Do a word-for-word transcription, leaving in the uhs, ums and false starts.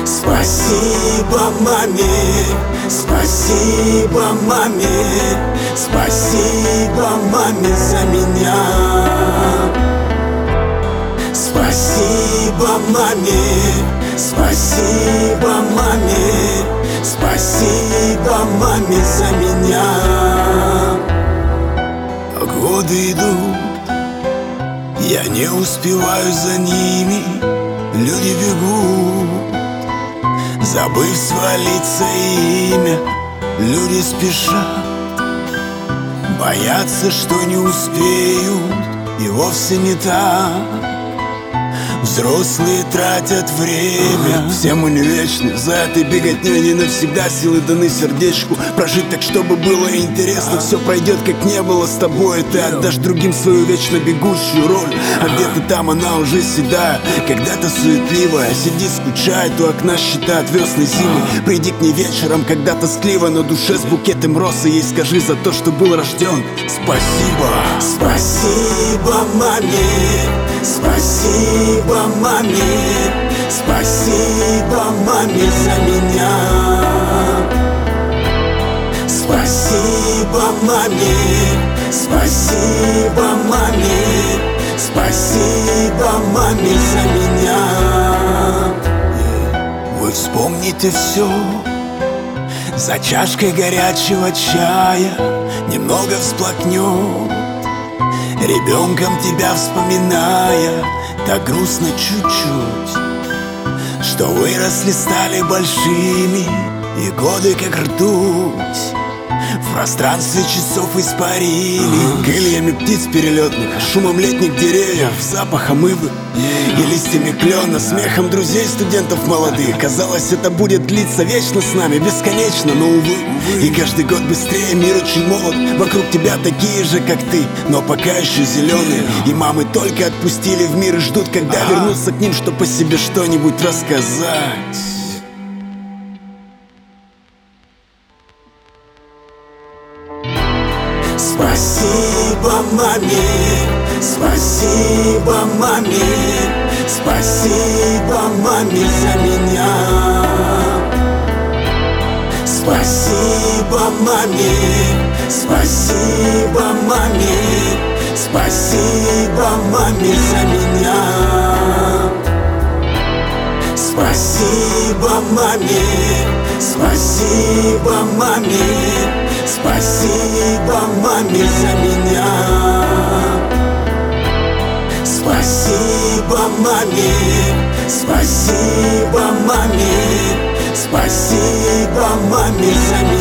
Спасибо маме, спасибо маме, спасибо маме за меня. Спасибо маме, спасибо маме, спасибо маме за меня. Годы идут, я не успеваю за ними, люди бегут, забыв свое лицо и имя. Люди спешат, боятся, что не успеют, и вовсе не так. Взрослые тратят время. Все мы не вечны, за этой беготней не навсегда силы даны сердечку. Прожить так, чтобы было интересно. Все пройдет, как не было с тобой, и ты отдашь другим свою вечно бегущую роль. А где-то там она уже седая, когда-то суетливая, сидит, скучает у окна, считает весны, зимы. Приди к ней вечером, когда тоскливо, на душе с букетом роз, и ей скажи за то, что был рожден. Спасибо. Спасибо маме, спасибо маме, спасибо маме за меня. Спасибо маме, спасибо маме, спасибо маме за меня. Вы вспомните все за чашкой горячего чая, немного всплакнет, ребенком тебя вспоминая. Так грустно чуть-чуть, что выросли, стали большими, и годы как ртуть в пространстве часов испарили. Крыльями птиц перелетных, шумом летних деревьев, запахом ивы и листьями клена, смехом друзей студентов молодых. Казалось, это будет длиться вечно с нами, бесконечно, но увы. И каждый год быстрее, мир очень молод, вокруг тебя такие же, как ты, но пока еще зеленые. И мамы только отпустили в мир и ждут, когда вернутся к ним, чтобы по себе что-нибудь рассказать. Спасибо маме, спасибо маме, спасибо маме за меня. Спасибо маме, спасибо маме, спасибо маме за меня. Спасибо маме, спасибо маме, спасибо маме за меня. Спасибо маме, спасибо маме, спасибо маме за меня.